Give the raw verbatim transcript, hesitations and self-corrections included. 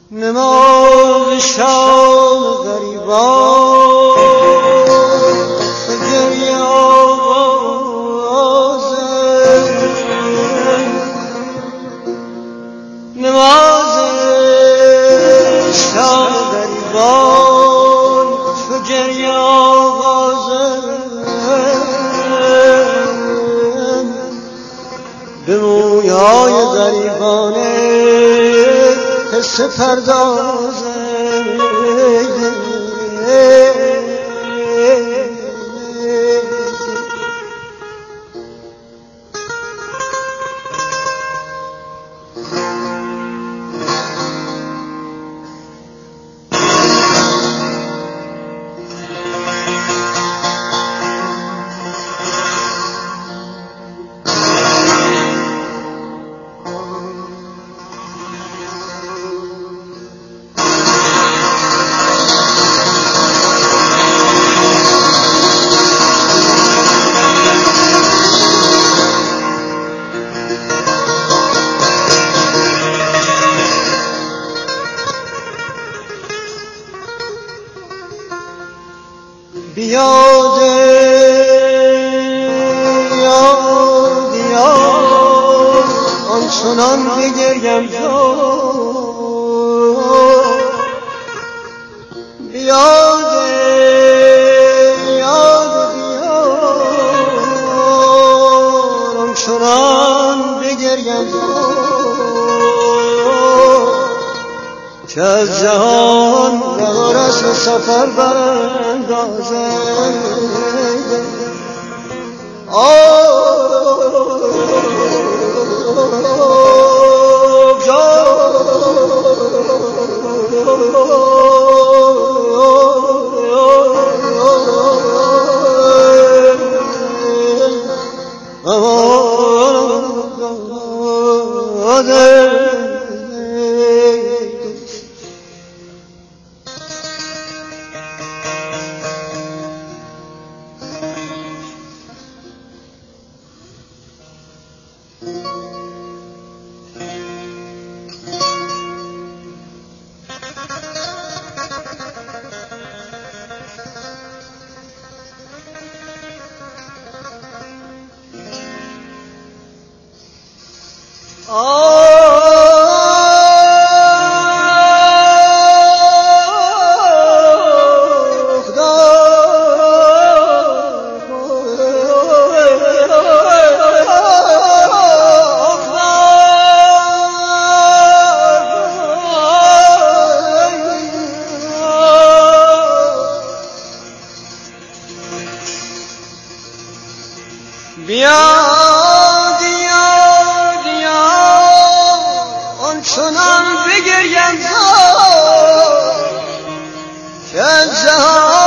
نماز شام غریبان گریه آوازه، نماز شام غریبان گریه آوازه، به مویای غریبانه قصه پردازه. بیاد یاد یاد آنچنان بگریم تو، بیاد یاد بیاد آنچنان بگریم تو، که از جهان راه رسم سفر براندازه. بیاد یاد یاد آنچنان بگریم تو، که جهان